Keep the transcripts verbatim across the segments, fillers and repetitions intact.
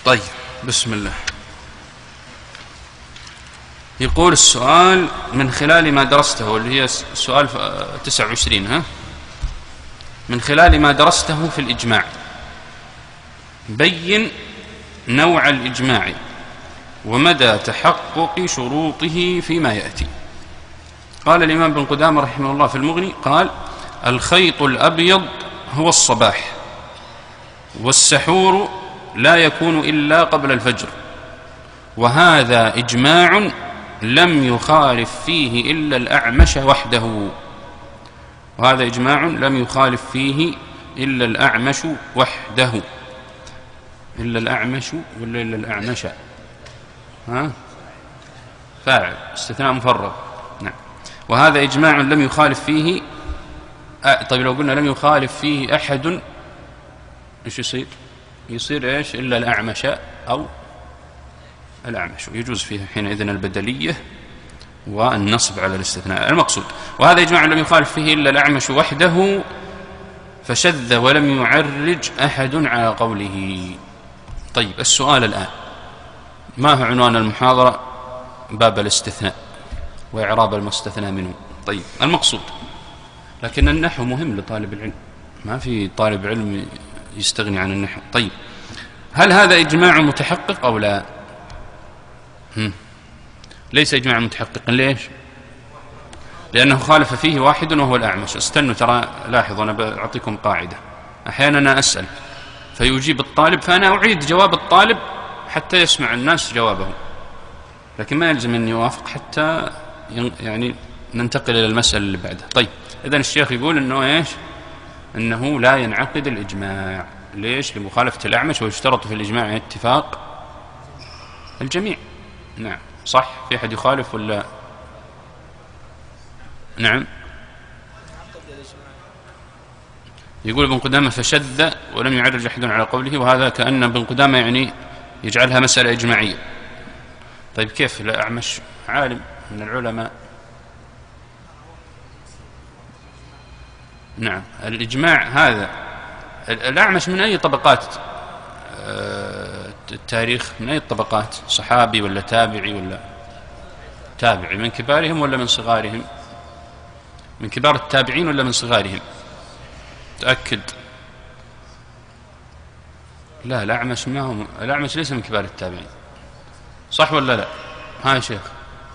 طيب، بسم الله. يقول السؤال: من خلال ما درسته، واللي هي سؤال تسعة وعشرين، ها من خلال ما درسته في الإجماع بين نوع الإجماع ومدى تحقق شروطه فيما يأتي. قال الإمام ابن قدامة رحمه الله في المغني، قال: الخيط الأبيض هو الصباح، والسحور لا يكون إلا قبل الفجر، وهذا إجماع لم يخالف فيه إلا الأعمش وحده. وهذا إجماع لم يخالف فيه إلا الأعمش وحده. إلا الأعمش ولا إلا الأعمش؟ ها؟ فاعل، استثناء مفرغ. نعم. وهذا إجماع لم يخالف فيه أ... طيب لو قلنا لم يخالف فيه أحد، إيش يصير؟ يصير إيش؟ إلا الأعمش أو الأعمش، يجوز فيها حينئذ البدلية والنصب على الاستثناء. المقصود: وهذا إجماع لم يخالف فيه إلا الأعمش وحده، فشذ ولم يعرج أحد على قوله. طيب، السؤال الآن: ما هو عنوان المحاضرة؟ باب الاستثناء وإعراب المستثنى منه. طيب، المقصود، لكن النحو مهم لطالب العلم، ما في طالب علم يستغني عن النحو. طيب، هل هذا إجماع متحقق أو لا؟ هم. ليس إجماع متحقق. ليش؟ لأنه خالف فيه واحد وهو الأعمش. استنوا، ترى لاحظوا، أنا بأعطيكم قاعدة. أحيانا أنا أسأل فيجيب الطالب، فأنا أعيد جواب الطالب حتى يسمع الناس جوابه، لكن ما يلزم أن يوافق حتى يعني ننتقل إلى المسألة اللي بعدها. طيب، إذن الشيخ يقول أنه إيش؟ أنه لا ينعقد الإجماع. ليش؟ لمخالفة الأعمش، ويشترط في الإجماع اتفاق الجميع. نعم، صح. في أحد يخالف ولا؟ نعم. يقول ابن قدامة: فشذ ولم يعرج أحد على قوله. وهذا كأن ابن قدامة يعني يجعلها مسألة إجماعية. طيب، كيف؟ الأعمش عالم من العلماء. نعم، الإجماع هذا الأعمش من أي طبقات التاريخ؟ من أي الطبقات؟ صحابي ولا تابعي ولا تابعي؟ من كبارهم ولا من صغارهم؟ من كبار التابعين ولا من صغارهم؟ تأكد. لا، الأعمش ما هو، الأعمش ليس من كبار التابعين، صح ولا لا؟ ها يا شيخ.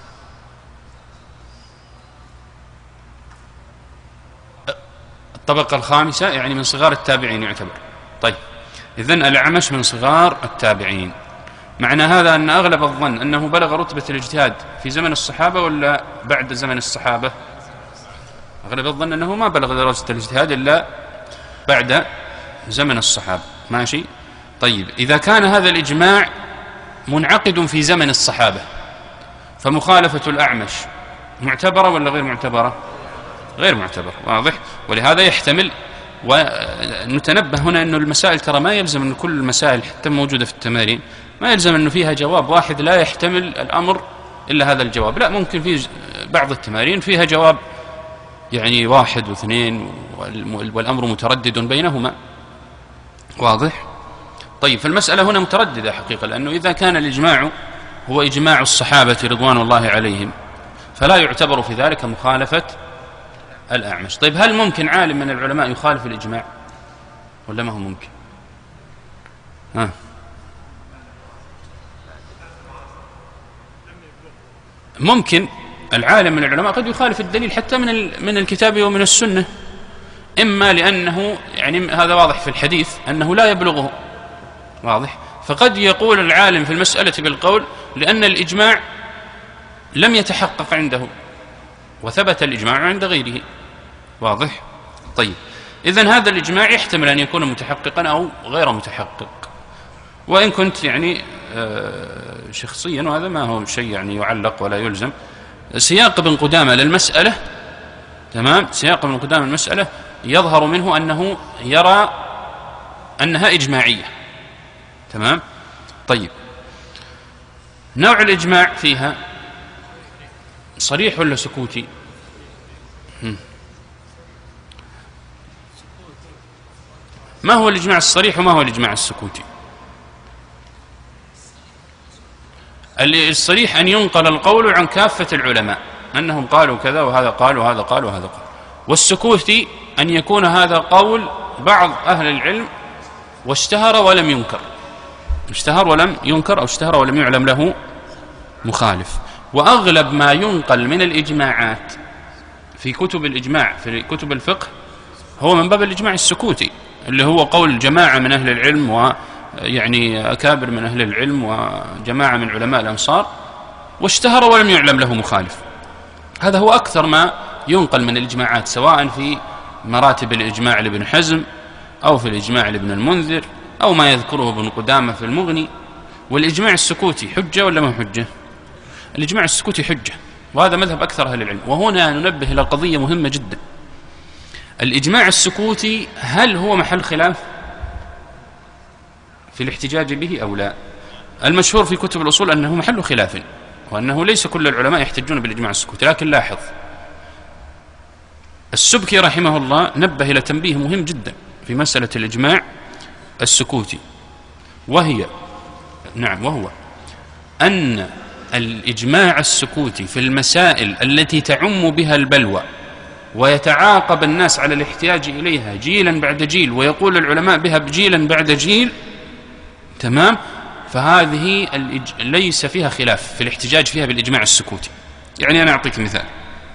الطبقة الخامسة يعني من صغار التابعين يعتبر. طيب، إذن الأعمش من صغار التابعين. معنى هذا أن أغلب الظن أنه بلغ رتبة الاجتهاد في زمن الصحابة ولا بعد زمن الصحابة؟ أغلب الظن أنه ما بلغ درجة الاجتهاد إلا بعد زمن الصحابة. ماشي. طيب، إذا كان هذا الإجماع منعقد في زمن الصحابة، فمخالفة الأعمش معتبرة ولا غير معتبرة؟ غير معتبرة. واضح؟ ولهذا يحتمل، ونتنبه هنا أن المسائل ترى ما يلزم أن كل المسائل حتى موجودة في التمارين ما يلزم أنه فيها جواب واحد لا يحتمل الأمر إلا هذا الجواب. لا، ممكن في بعض التمارين فيها جواب يعني واحد واثنين والأمر متردد بينهما. واضح؟ طيب، فالمسألة هنا مترددة حقيقة، لأنه إذا كان الإجماع هو إجماع الصحابة رضوان الله عليهم فلا يعتبر في ذلك مخالفة الأعمش. طيب، هل ممكن عالم من العلماء يخالف الإجماع ولا ما هو ممكن؟ ها؟ ممكن العالم من العلماء قد يخالف الدليل حتى من من الكتاب ومن السنة، إما لأنه يعني هذا واضح في الحديث أنه لا يبلغه. واضح؟ فقد يقول العالم في المسألة بالقول لأن الإجماع لم يتحقق عنده وثبت الإجماع عند غيره. واضح؟ طيب، إذن هذا الإجماع يحتمل أن يكون متحققا أو غير متحقق. وإن كنت يعني شخصيا، وهذا ما هو شيء يعني يعلق ولا يلزم، سياق ابن قدامة للمسألة، تمام، سياق ابن قدامة المسألة يظهر منه أنه يرى أنها إجماعية. تمام. طيب، نوع الإجماع فيها صريح ولا سكوتي؟ هم. ما هو الإجماع الصريح وما هو الإجماع السكوتي؟ الصريح أن ينقل القول عن كافة العلماء أنهم قالوا كذا وهذا قال وهذا قال وهذا قال. والسكوت أن يكون هذا قول بعض أهل العلم واشتهر ولم ينكر، اشتهر ولم ينكر أو اشتهر ولم يعلم له مخالف. وأغلب ما ينقل من الإجماعات في كتب الإجماع في كتب الفقه هو من باب الإجماع السكوتي، اللي هو قول جماعة من أهل العلم ويعني أكابر من أهل العلم وجماعة من علماء الأمصار، واشتهر ولم يعلم له مخالف. هذا هو أكثر ما ينقل من الإجماعات، سواء في مراتب الإجماع لابن حزم أو في الإجماع لابن المنذر أو ما يذكره ابن قدامة في المغني. والإجماع السكوتي حجة ولا ما حجة؟ الإجماع السكوتي حجة، وهذا مذهب أكثر أهل العلم. وهنا ننبه إلى قضية مهمة جدا: الإجماع السكوتي هل هو محل خلاف في الاحتجاج به أو لا؟ المشهور في كتب الأصول أنه محل خلاف، وأنه ليس كل العلماء يحتجون بالإجماع السكوتي. لكن لاحظ، السبكي رحمه الله نبه إلى تنبيه مهم جدا في مسألة الإجماع السكوتي، وهي نعم وهو أن الإجماع السكوتي في المسائل التي تعم بها البلوى ويتعاقب الناس على الاحتياج إليها جيلا بعد جيل، ويقول العلماء بها جيلا بعد جيل، تمام، فهذه ليس فيها خلاف في الاحتجاج فيها بالإجماع السكوتي. يعني أنا أعطيك مثال،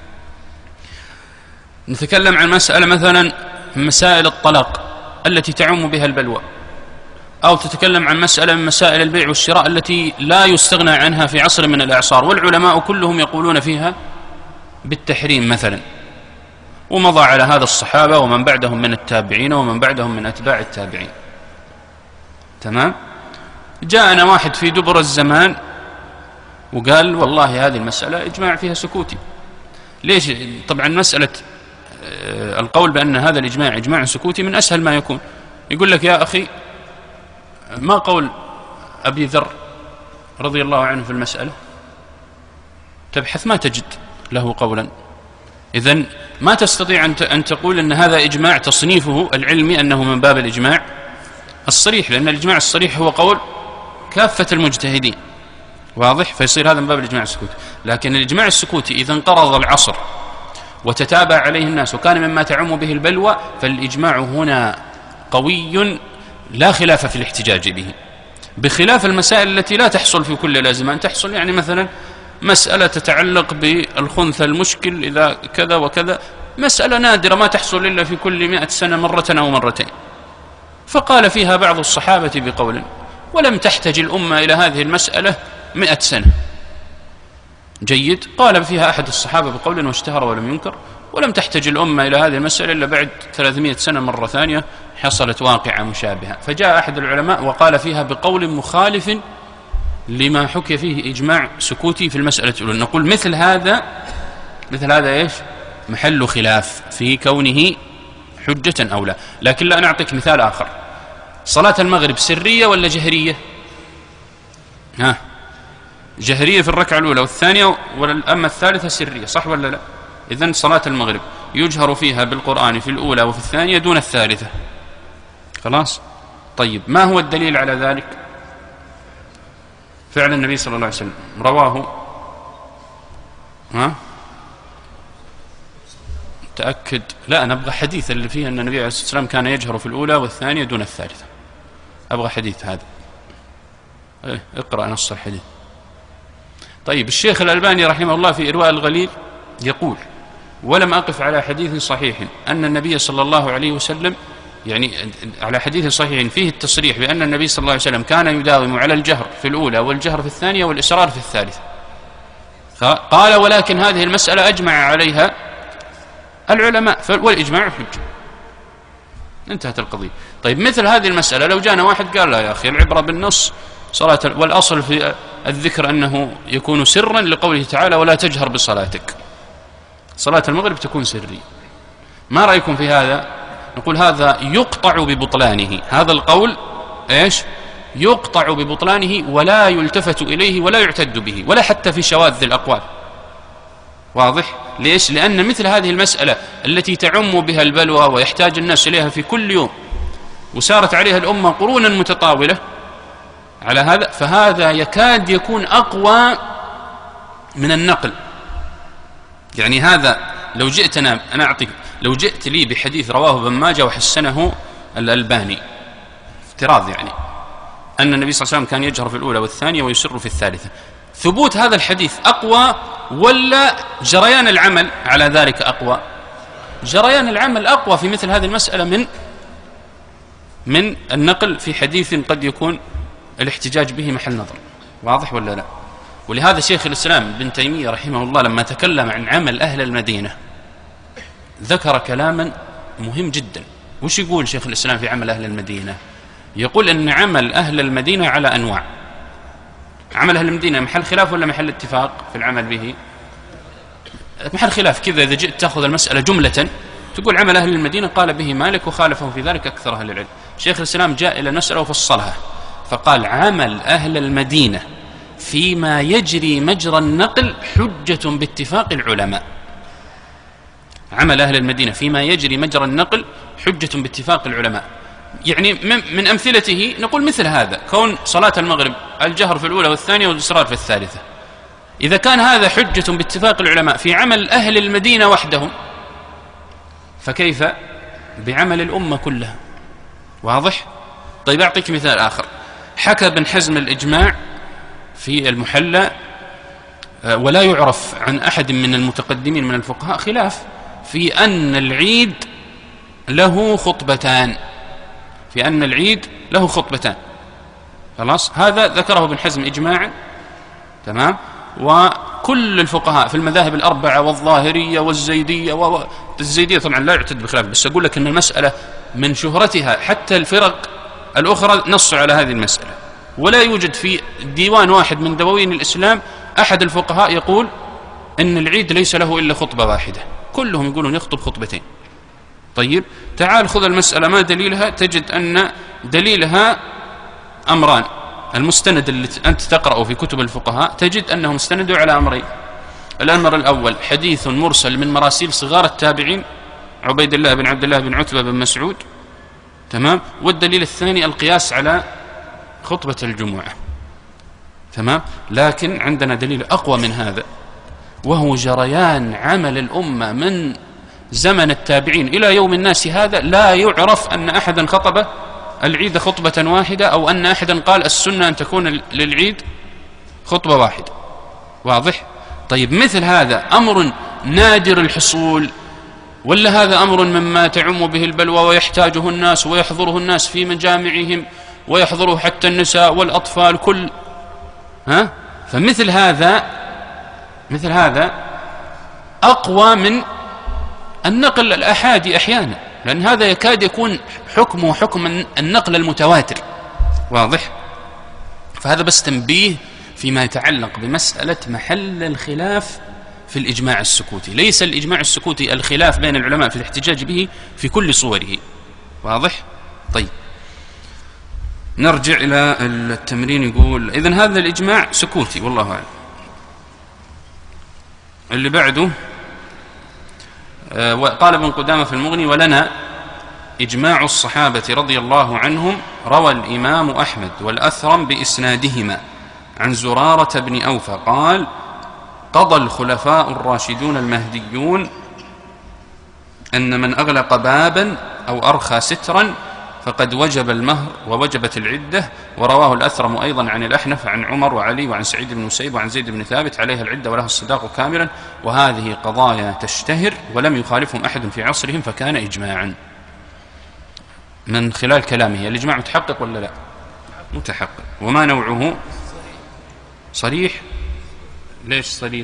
نتكلم عن مسألة مثلا مسائل الطلاق التي تعم بها البلوى، أو تتكلم عن مسألة من مسائل البيع والشراء التي لا يستغنى عنها في عصر من الأعصار، والعلماء كلهم يقولون فيها بالتحريم مثلا، ومضى على هذا الصحابة ومن بعدهم من التابعين ومن بعدهم من أتباع التابعين، تمام. جاءنا واحد في دبر الزمان وقال والله هذه المسألة إجماع فيها سكوتي. ليش؟ طبعا مسألة القول بأن هذا الإجماع إجماع سكوتي من أسهل ما يكون. يقول لك يا أخي ما قول أبي ذر رضي الله عنه في المسألة؟ تبحث ما تجد له قولا. إذن ما تستطيع أن تقول أن هذا إجماع تصنيفه العلمي أنه من باب الإجماع الصريح، لأن الإجماع الصريح هو قول كافة المجتهدين، واضح؟ فيصير هذا من باب الإجماع السكوتي. لكن الإجماع السكوتي إذا انقرض العصر وتتابع عليه الناس وكان مما تعم به البلوى، فالإجماع هنا قوي لا خلاف في الاحتجاج به، بخلاف المسائل التي لا تحصل في كل الأزمان. تحصل يعني مثلا مسألة تتعلق بالخنثى المشكل إذا كذا وكذا، مسألة نادرة ما تحصل إلا في كل مئة سنة مرة أو مرتين، فقال فيها بعض الصحابة بقول، ولم تحتج الأمة إلى هذه المسألة مئة سنة. جيد، قال فيها أحد الصحابة بقول واشتهر ولم ينكر، ولم تحتج الأمة إلى هذه المسألة إلا بعد ثلاثمائة سنة مرة ثانية حصلت واقعة مشابهة. فجاء أحد العلماء وقال فيها بقول مخالف لما حكي فيه إجماع سكوتي في المسألة الأولى. نقول مثل هذا مثل هذا إيش؟ محل خلاف في كونه حجة أو لا. لكن لا، نعطيك مثال آخر. صلاة المغرب سرية ولا جهرية؟ ها، جهرية في الركعة الأولى والثانية، أما الثالثة سرية، صح ولا لا؟ إذن صلاة المغرب يجهر فيها بالقرآن في الأولى وفي الثانية دون الثالثة. خلاص؟ طيب، ما هو الدليل على ذلك؟ فعل النبي صلى الله عليه وسلم رواه، ها؟ تأكد، لا أنا أبغى حديث اللي فيه أن النبي عليه الصلاة والسلام كان يجهر في الأولى والثانية دون الثالثة. أبغى حديث هذا. إيه، اقرأ نص الحديث. طيب، الشيخ الألباني رحمه الله في إرواء الغليل يقول: ولم أقف على حديث صحيح أن النبي صلى الله عليه وسلم، يعني على حديث صحيح فيه التصريح بأن النبي صلى الله عليه وسلم كان يداوم على الجهر في الأولى والجهر في الثانية والإسرار في الثالثة. قال: ولكن هذه المسألة أجمع عليها العلماء والإجماع حجة. انتهت القضية. طيب، مثل هذه المسألة لو جانا واحد قال: لا يا أخي، العبرة بالنص، صلاة والأصل في الذكر أنه يكون سرا لقوله تعالى: ولا تجهر بصلاتك. صلاة المغرب تكون سرية. ما رأيكم في هذا؟ نقول هذا يقطع ببطلانه. هذا القول إيش؟ يقطع ببطلانه ولا يلتفت إليه ولا يعتد به، ولا حتى في شواذ الأقوال. واضح؟ ليش؟ لأن مثل هذه المسألة التي تعم بها البلوى ويحتاج الناس إليها في كل يوم، وسارت عليها الأمة قرونا متطاولة، على هذا، فهذا يكاد يكون أقوى من النقل. يعني هذا لو جئتنا أنا أعطيك لو جئت لي بحديث رواه ابن ماجه وحسنه الألباني، افتراض يعني أن النبي صلى الله عليه وسلم كان يجهر في الأولى والثانية ويسر في الثالثة، ثبوت هذا الحديث أقوى ولا جريان العمل على ذلك أقوى؟ جريان العمل أقوى في مثل هذه المسألة من من النقل في حديث قد يكون الاحتجاج به محل نظر. واضح ولا لا؟ ولهذا شيخ الإسلام ابن تيمية رحمه الله لما تكلم عن عمل أهل المدينة ذكر كلاما مهم جدا. وش يقول شيخ الإسلام في عمل أهل المدينة؟ يقول أن عمل أهل المدينة على أنواع. عمل أهل المدينة محل خلاف ولا محل اتفاق في العمل به؟ محل خلاف. كذا إذا جئت تأخذ المسألة جملة تقول عمل أهل المدينة قال به مالك وخالفه في ذلك أكثر أهل العلم. شيخ الإسلام جاء إلى المسألة وفصلها فقال عمل أهل المدينة فيما يجري مجرى النقل حجة باتفاق العلماء. عمل أهل المدينة فيما يجري مجرى النقل حجة باتفاق العلماء. يعني من أمثلته نقول مثل هذا كون صلاة المغرب الجهر في الأولى والثانية والإسرار في الثالثة، إذا كان هذا حجة باتفاق العلماء في عمل أهل المدينة وحدهم فكيف بعمل الأمة كلها؟ واضح؟ طيب أعطيك مثال آخر. حكى ابن حزم الإجماع في المحلى ولا يعرف عن أحد من المتقدمين من الفقهاء خلاف في أن العيد له خطبتان، في أن العيد له خطبتان. خلاص هذا ذكره ابن حزم إجماعا، تمام. وكل الفقهاء في المذاهب الأربعة والظاهرية والزيدية و... الزيدية طبعا لا يعتد بخلاف، بس أقول لك أن المسألة من شهرتها حتى الفرق الأخرى نص على هذه المسألة، ولا يوجد في ديوان واحد من دواوين الإسلام أحد الفقهاء يقول أن العيد ليس له إلا خطبة واحدة، كلهم يقولون يخطب خطبتين. طيب تعال خذ المسألة ما دليلها، تجد أن دليلها أمران. المستند اللي أنت تقرأه في كتب الفقهاء تجد أنهم استندوا على أمرين. الأمر الأول حديث مرسل من مراسيل صغار التابعين عبيد الله بن عبد الله بن عتبة بن مسعود، تمام. والدليل الثاني القياس على خطبة الجمعة، تمام. لكن عندنا دليل أقوى من هذا وهو جريان عمل الأمة من زمن التابعين إلى يوم الناس هذا. لا يعرف أن أحدا خطب العيد خطبة واحدة أو أن أحدا قال السنة أن تكون للعيد خطبة واحدة. واضح؟ طيب مثل هذا أمر نادر الحصول ولا هذا أمر مما تعم به البلوى ويحتاجه الناس ويحضره الناس في مجامعهم ويحضره حتى النساء والأطفال كل ها؟ فمثل هذا مثل هذا أقوى من النقل الأحادي أحيانا، لأن هذا يكاد يكون حكمه حكم النقل المتواتر. واضح؟ فهذا بس تنبيه فيما يتعلق بمسألة محل الخلاف في الإجماع السكوتي. ليس الإجماع السكوتي الخلاف بين العلماء في الاحتجاج به في كل صوره. واضح؟ طيب نرجع إلى التمرين. يقول إذن هذا الإجماع سكوتي والله أعلم. اللي بعده قال ابن قدامة في المغني ولنا إجماع الصحابة رضي الله عنهم روى الإمام أحمد والأثرم بإسنادهما عن زرارة بن أوفى قال قضى الخلفاء الراشدون المهديون أن من أغلق بابا أو أرخى سترا فقد وجب المهر ووجبت العدة. ورواه الأثرم أيضا عن الأحنف عن عمر وعلي وعن سعيد بن مسيب وعن زيد بن ثابت عليها العدة ولها الصداق كاملا. وهذه قضايا تشتهر ولم يخالفهم أحد في عصرهم فكان إجماعا. من خلال كلامه الإجماع متحقق ولا لا؟ متحقق. وما نوعه؟ صريح. ليش صريح؟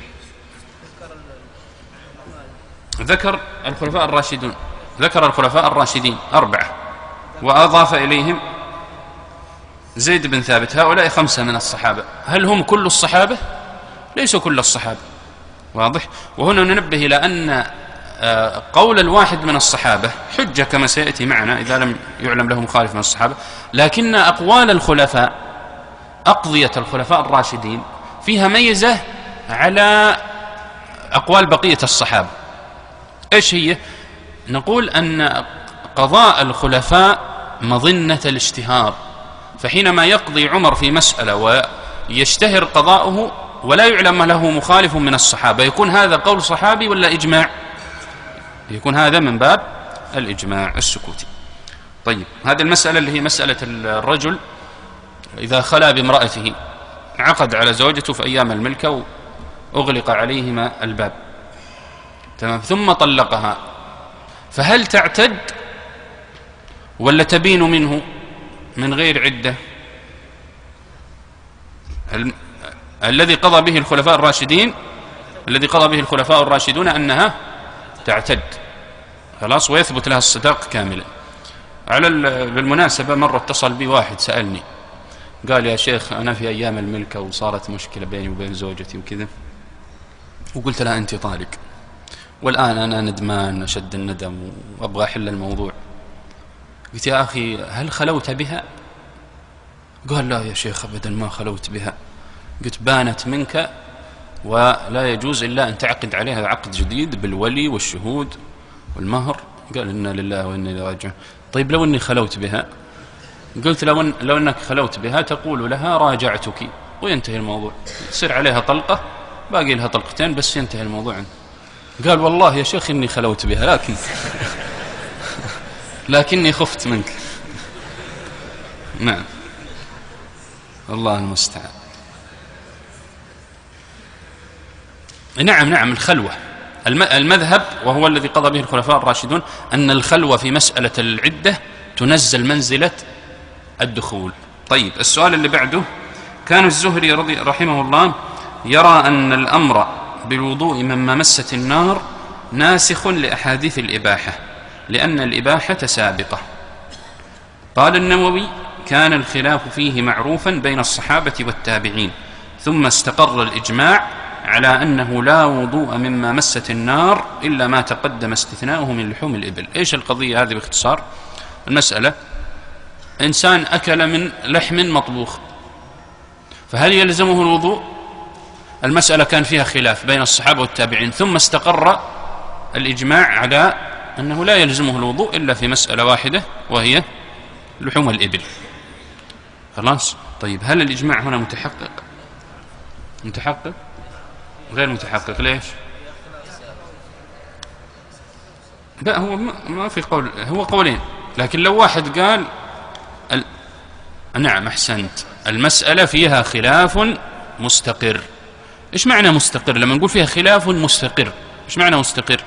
ذكر الخلفاء الراشدون، ذكر الخلفاء الراشدين أربعة وأضاف إليهم زيد بن ثابت. هؤلاء خمسة من الصحابة. هل هم كل الصحابة؟ ليسوا كل الصحابة. واضح؟ وهنا ننبه إلى أن قول الواحد من الصحابة حجة كما سيأتي معنا إذا لم يعلم له مخالف من الصحابة، لكن أقوال الخلفاء أقضية الخلفاء الراشدين فيها ميزة على أقوال بقية الصحابة. إيش هي؟ نقول أن قضاء الخلفاء مظنة الاشتهار فحينما يقضي عمر في مسألة ويشتهر قضاؤه ولا يعلم له مخالف من الصحابة، يكون هذا قول صحابي ولا إجماع؟ يكون هذا من باب الإجماع السكوتي. طيب، هذه المسألة اللي هي مسألة الرجل إذا خلا بامرأته، عقد على زوجته في أيام الملكة وأغلق عليهما الباب، تمام، ثم طلقها، فهل تعتد ولا تبين منه من غير عدة؟ ال... الذي قضى به الخلفاء الراشدين الذي قضى به الخلفاء الراشدون أنها تعتد خلاص، ويثبت لها الصداق كاملا. على بالمناسبة مرة اتصل بي واحد سألني قال يا شيخ أنا في أيام الملكة وصارت مشكلة بيني وبين زوجتي وكذا، وقلت لها أنت طالق، والآن أنا ندمان أشد الندم وأبغى أحل الموضوع. قلت يا أخي هل خلوت بها؟ قال لا يا شيخ أبدا ما خلوت بها. قلت بانت منك ولا يجوز إلا أن تعقد عليها عقد جديد بالولي والشهود والمهر. قال إنا لله وإنا إليه راجعون. طيب لو أني خلوت بها؟ قلت لو, أن لو أنك خلوت بها تقول لها راجعتك وينتهي الموضوع، تصير عليها طلقة باقي لها طلقتين بس ينتهي الموضوع. قال والله يا شيخ إني خلوت بها لكن لكني خفت منك. نعم، الله المستعان. نعم نعم الخلوة، المذهب وهو الذي قضى به الخلفاء الراشدون أن الخلوة في مسألة العدة تنزل منزلة الدخول. طيب، السؤال اللي بعده، كان الزهري رضي رحمه الله يرى أن الأمر بالوضوء مما مست النار ناسخ لأحاديث الإباحة لأن الإباحة سابقة. قال النووي كان الخلاف فيه معروفا بين الصحابة والتابعين، ثم استقر الإجماع على أنه لا وضوء مما مست النار إلا ما تقدم استثناؤه من لحوم الإبل. إيش القضية هذه باختصار؟ المسألة إنسان أكل من لحم مطبوخ، فهل يلزمه الوضوء؟ المسألة كان فيها خلاف بين الصحابة والتابعين، ثم استقر الإجماع على أنه لا يلزمه الوضوء إلا في مسألة واحدة وهي لحوم الإبل. خلاص. طيب، هل الإجماع هنا متحقق؟ متحقق؟ غير متحقق. ليش؟ لا، هو ما في قول، هو قولين، لكن لو واحد قال ال... نعم أحسنت، المسألة فيها خلاف مستقر. إيش معنى مستقر؟ لما نقول فيها خلاف مستقر، إيش معنى مستقر؟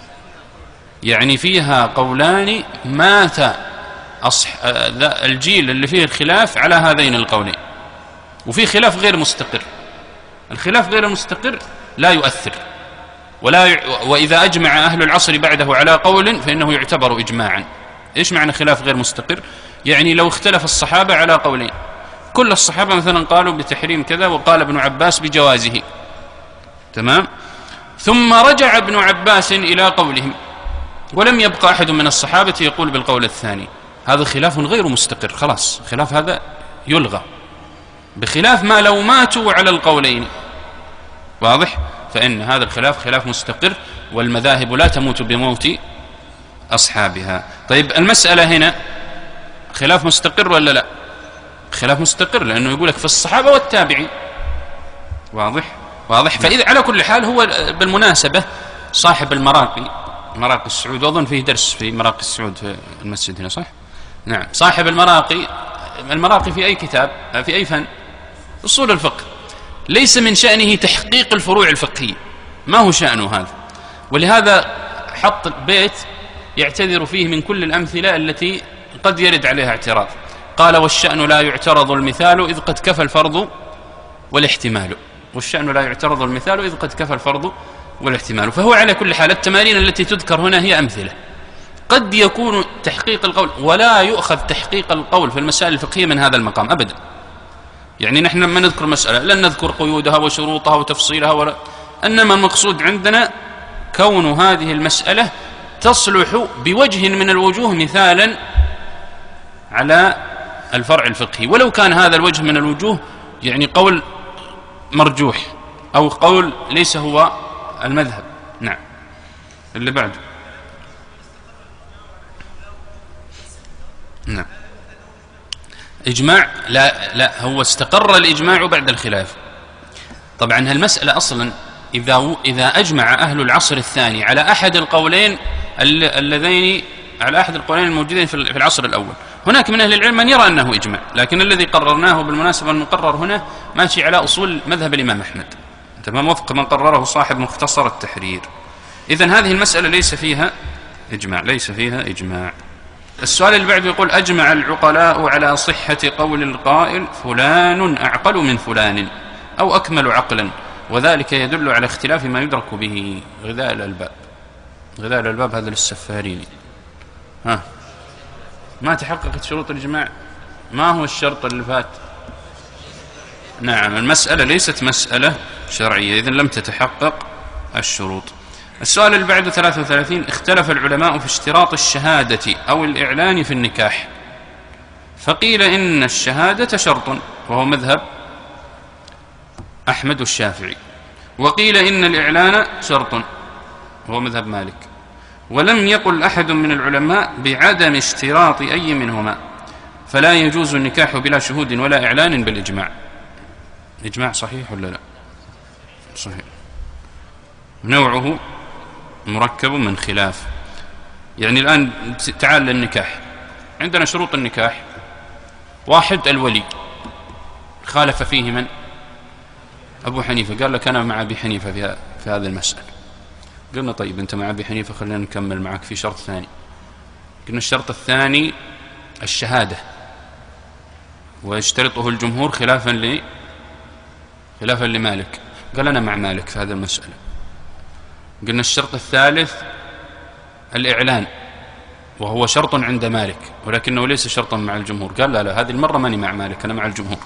يعني فيها قولان مات أصح... الجيل اللي فيه الخلاف على هذين القولين، وفي خلاف غير مستقر. الخلاف غير المستقر لا يؤثر ولا ي... وإذا أجمع أهل العصر بعده على قول فإنه يعتبر إجماعا. إيش معنى خلاف غير مستقر؟ يعني لو اختلف الصحابة على قولين، كل الصحابة مثلا قالوا بتحريم كذا وقال ابن عباس بجوازه، تمام، ثم رجع ابن عباس إلى قولهم ولم يبقى أحد من الصحابة يقول بالقول الثاني، هذا خلاف غير مستقر، خلاص خلاف هذا يلغى، بخلاف ما لو ماتوا على القولين. واضح؟ فإن هذا الخلاف خلاف مستقر، والمذاهب لا تموت بموت أصحابها. طيب، المسألة هنا خلاف مستقر ولا لا؟ خلاف مستقر، لأنه يقولك في الصحابة والتابعين. واضح؟ واضح. فإذا على كل حال هو بالمناسبة صاحب المراقي، مراقي السعود، وأظن فيه درس في مراقي السعود في المسجد هنا، صح؟ نعم. صاحب المراقي، المراقي في أي كتاب، في أي فن؟ أصول الفقه. ليس من شأنه تحقيق الفروع الفقهية، ما هو شأنه هذا، ولهذا حط بيت يعتذر فيه من كل الأمثلة التي قد يرد عليها اعتراض. قال والشأن لا يعترض المثال إذ قد كفى الفرض والاحتمال، والشأن لا يعترض المثال إذ قد كفى الفرض والاحتمال. فهو على كل حال التمارين التي تذكر هنا هي أمثلة. قد يكون تحقيق القول، ولا يؤخذ تحقيق القول في المسائل الفقهية من هذا المقام أبدا. يعني نحن لما نذكر مسألة لن نذكر قيودها وشروطها وتفصيلها ولا، إنما المقصود عندنا كون هذه المسألة تصلح بوجه من الوجوه مثالا على الفرع الفقهي، ولو كان هذا الوجه من الوجوه يعني قول مرجوح أو قول ليس هو المذهب. نعم. اللي بعده. نعم. إجماع لا لا هو استقر الإجماع بعد الخلاف. طبعا هالمسألة أصلا إذا إذا أجمع أهل العصر الثاني على أحد القولين اللذين على أحد القولين الموجودين في العصر الأول، هناك من أهل العلم من يرى أنه إجماع، لكن الذي قررناه بالمناسبة المقرر هنا ماشي على أصول مذهب الإمام أحمد، تمام، وفق من قرره صاحب مختصر التحرير. إذن هذه المسألة ليس فيها إجماع، ليس فيها إجماع. السؤال اللي بعده يقول: أجمع العقلاء على صحة قول القائل فلان أعقل من فلان أو أكمل عقلا، وذلك يدل على اختلاف ما يدرك به. غذاء الألباب، غذاء الألباب هذا للسفاريني. ها، ما تحققت شروط الإجماع. ما هو الشرط اللي فات؟ نعم، المسألة ليست مسألة شرعية، إذن لم تتحقق الشروط. السؤال اللي بعده ثلاثة وثلاثين: اختلف العلماء في اشتراط الشهادة أو الإعلان في النكاح، فقيل إن الشهادة شرط وهو مذهب أحمد والشافعي، وقيل إن الإعلان شرط وهو مذهب مالك، ولم يقل أحد من العلماء بعدم اشتراط أي منهما، فلا يجوز النكاح بلا شهود ولا إعلان بالإجماع. إجماع صحيح ولا لا؟ صحيح. نوعه مركب من خلاف. يعني الآن تعال للنكاح، عندنا شروط النكاح: واحد الولي، خالف فيه من؟ أبو حنيفة، قال لك أنا مع أبي حنيفة في, في هذه المسألة. قلنا طيب أنت مع أبي حنيفة، خلينا نكمل معك في شرط ثاني. قلنا الشرط الثاني الشهادة، ويشترطه الجمهور خلافا ل خلافا لمالك، قال أنا مع مالك في هذه المسألة. قلنا الشرط الثالث الإعلان، وهو شرط عند مالك ولكنه ليس شرطا مع الجمهور، قال لا لا هذه المرة ماني مع مالك، أنا مع الجمهور.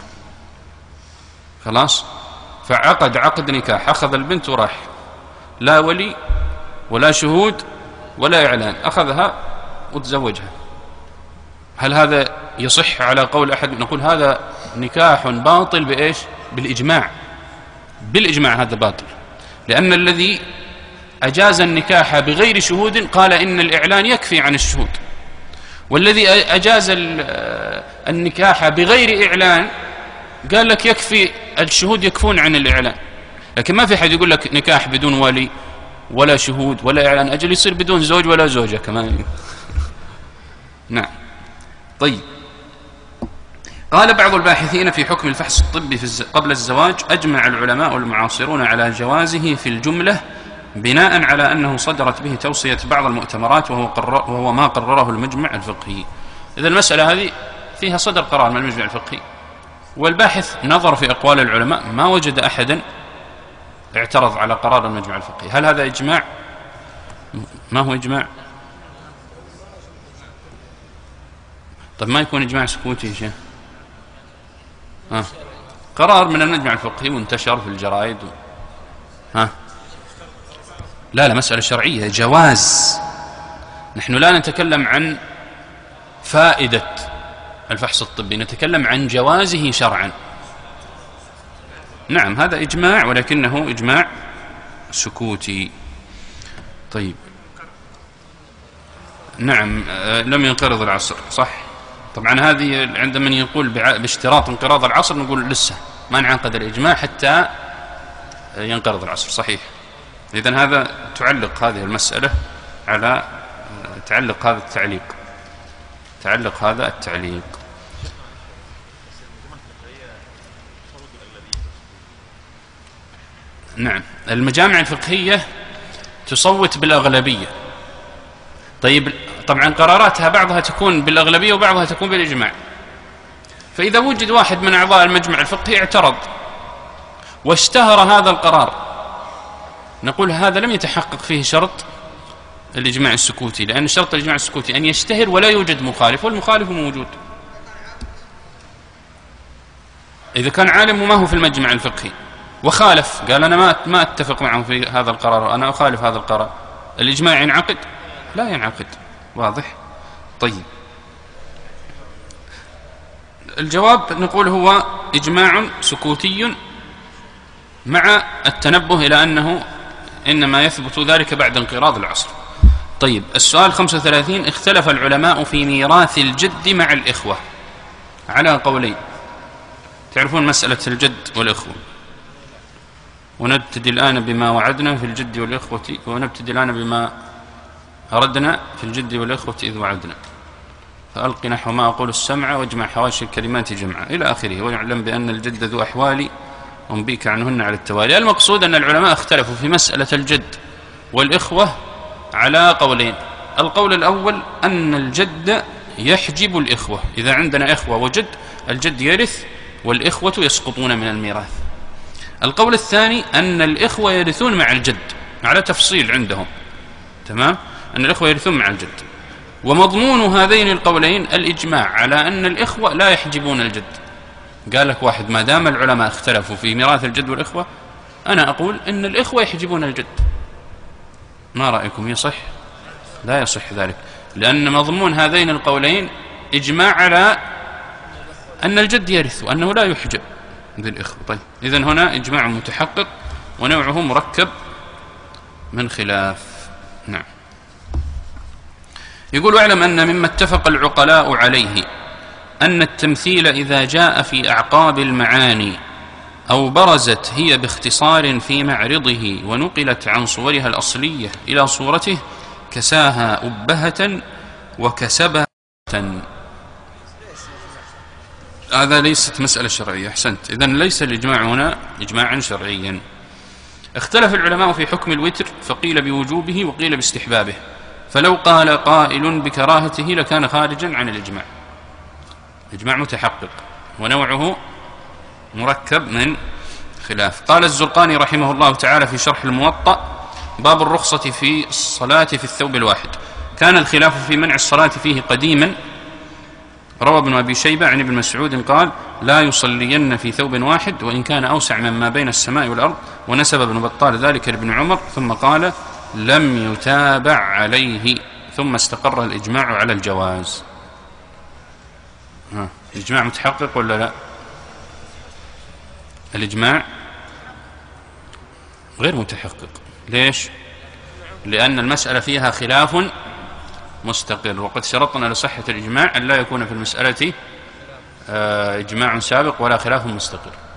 خلاص، فعقد عقد نكاح، أخذ البنت وراح، لا ولي ولا شهود ولا إعلان، أخذها وتزوجها. هل هذا يصح على قول أحد؟ نقول هذا نكاح باطل بإيش؟ بالإجماع، بالإجماع هذا باطل، لأن الذي أجاز النكاح بغير شهود قال إن الإعلان يكفي عن الشهود، والذي أجاز النكاح بغير إعلان قال لك يكفي الشهود، يكفون عن الإعلان. لكن ما في حد يقول لك نكاح بدون ولي ولا شهود ولا إعلان، أجل يصير بدون زوج ولا زوجة كمان. نعم. طيب، قال بعض الباحثين في حكم الفحص الطبي في قبل الزواج: أجمع العلماء المعاصرون على جوازه في الجملة بناء على أنه صدرت به توصية بعض المؤتمرات، وهو, قرر وهو ما قرره المجمع الفقهي. إذا المسألة هذه فيها صدر قرار من المجمع الفقهي، والباحث نظر في أقوال العلماء ما وجد أحدا اعترض على قرار المجمع الفقهي. هل هذا إجماع؟ ما هو إجماع؟ طب ما يكون إجماع سكوتي يا شيخ؟ ها، قرار من المجمع الفقهي وانتشر في الجرائد و... ها، لا لا مسألة شرعية، جواز. نحن لا نتكلم عن فائدة الفحص الطبي، نتكلم عن جوازه شرعا. نعم، هذا إجماع ولكنه إجماع سكوتي. طيب، نعم، لم ينقرض العصر، صح. طبعا هذه عند من يقول باشتراط انقراض العصر نقول لسه ما انعقد الإجماع حتى ينقرض العصر، صحيح. إذن هذا تعلق هذه المسألة على تعلق هذا التعليق تعلق هذا التعليق نعم، المجامع الفقهية تصوت بالأغلبية. طيب، طبعا قراراتها بعضها تكون بالأغلبية وبعضها تكون بالإجماع. فإذا وجد واحد من أعضاء المجمع الفقهي اعترض واشتهر هذا القرار، نقول هذا لم يتحقق فيه شرط الإجماع السكوتي، لأن شرط الإجماع السكوتي أن يشتهر ولا يوجد مخالف، والمخالف موجود. إذا كان عالم وما هو في المجمع الفقهي وخالف، قال أنا ما ما أتفق معه في هذا القرار، أنا أخالف هذا القرار، الإجماع ينعقد؟ لا ينعقد. واضح؟ طيب، الجواب نقول هو إجماع سكوتي مع التنبه إلى أنه إنما يثبت ذلك بعد انقراض العصر. طيب، السؤال خمسة وثلاثين: اختلف العلماء في ميراث الجد مع الإخوة. على قولين. تعرفون مسألة الجد والإخوة، ونبتدي الآن بما وعدنا في الجد والإخوة، ونبتدي الآن بما أردنا في الجد والإخوة إذ وعدنا، فألق نحو ما أقول السمع واجمع حواشي الكلمات جمعا إلى آخره. ويعلم بأن الجد ذو أحوال أنبيك عنهن على التوالي. المقصود أن العلماء اختلفوا في مسألة الجد والإخوة على قولين. القول الأول أن الجد يحجب الإخوة، إذا عندنا إخوة وجد الجد يرث والإخوة يسقطون من الميراث. القول الثاني أن الإخوة يرثون مع الجد، على تفصيل عندهم، تمام، أن الإخوة يرثون مع الجد. ومضمون هذين القولين الإجماع على أن الإخوة لا يحجبون الجد. قال لك واحد ما دام العلماء اختلفوا في ميراث الجد والإخوة، أنا أقول أن الإخوة يحجبون الجد. ما رأيكم، يصح؟ لا يصح ذلك، لأن مضمون هذين القولين إجماع على أن الجد يرث وأنه لا يحجب بالإخوة. طيب، إذن هنا إجماع متحقق ونوعه مركب من خلاف. نعم. يقول: واعلم أن مما اتفق العقلاء عليه أن التمثيل إذا جاء في أعقاب المعاني أو برزت هي باختصار في معرضه ونقلت عن صورها الأصلية إلى صورته كساها أبهة وكسبها. هذا ليست مسألة شرعية. أحسنت. إذن ليس الإجماع هنا إجماعا شرعيا. اختلف العلماء في حكم الوتر، فقيل بوجوبه وقيل باستحبابه، فلو قال قائل بكراهته لكان خارجا عن الإجماع. إجماع متحقق ونوعه مركب من خلاف. قال الزرقاني رحمه الله تعالى في شرح الموطأ: باب الرخصة في الصلاة في الثوب الواحد. كان الخلاف في منع الصلاة فيه قديما. روى ابن أبي شيبة عن ابن مسعود قال: لا يصلين في ثوب واحد وإن كان أوسع مما بين السماء والأرض. ونسب ابن بطال ذلك لابن عمر، ثم قال: لم يتابع عليه. ثم استقر الإجماع على الجواز. ها، الإجماع متحقق ولا لا؟ الإجماع غير متحقق. ليش؟ لأن المسألة فيها خلاف مستقر، وقد شرطنا لصحة الإجماع أن لا يكون في المسألة إجماع سابق ولا خلاف مستقر.